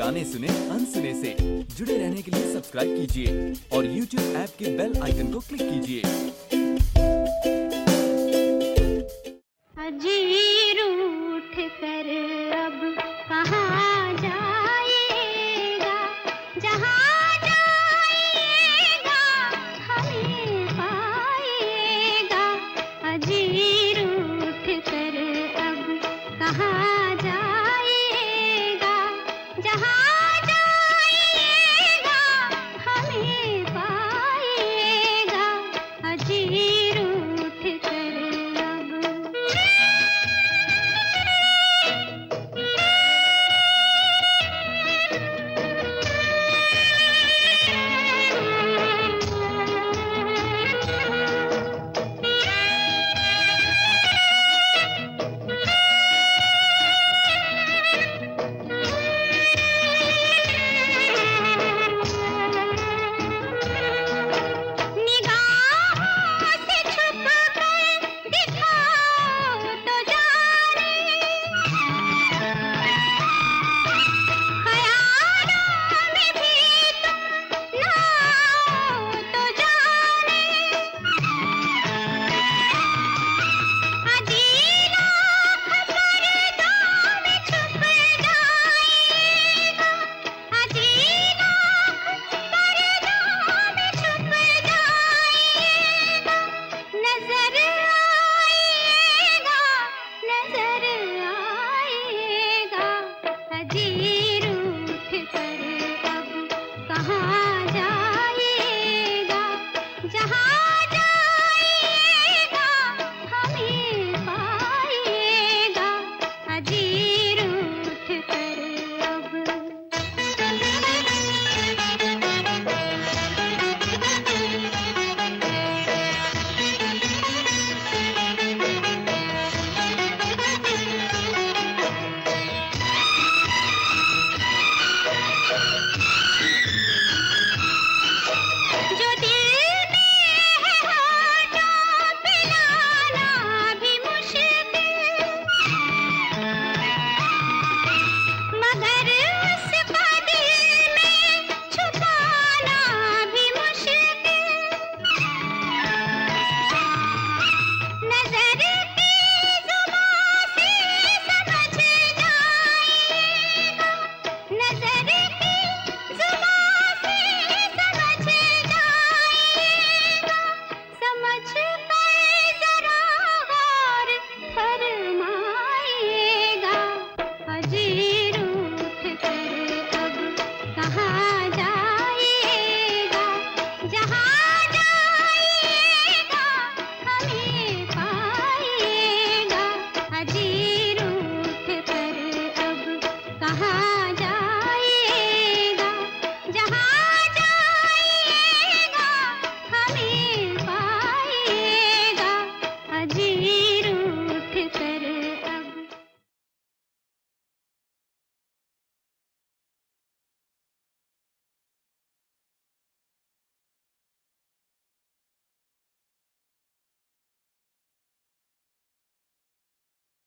गाने सुने अनसुने से। जुड़े रहने के लिए सब्सक्राइब कीजिए और YouTube ऐप के बेल आइकन को क्लिक कीजिए। अजीर उठ कर अब कहाँ जाएगा, जहाँ जाएगा हमें पाएगा। अजीर उठ कर अब कहाँ जाएगा, जहाँ जाएगा हमें पाएगा। अजीर उठ कर जी